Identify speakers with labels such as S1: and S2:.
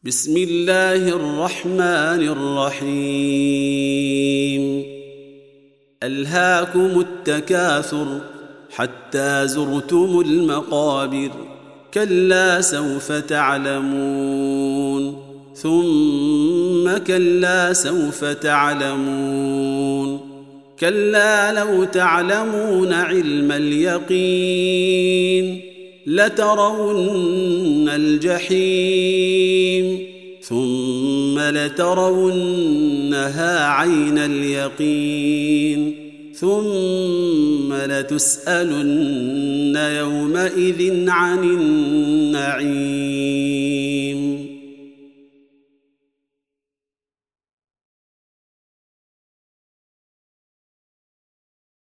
S1: بسم الله الرحمن الرحيم ألهاكم التكاثر حتى زرتم المقابر كلا سوف تعلمون ثم كلا سوف تعلمون كلا لو تعلمون علم اليقين لترون الجحيم ثم لترونها عين اليقين ثم لتسألن يومئذ عن النعيم.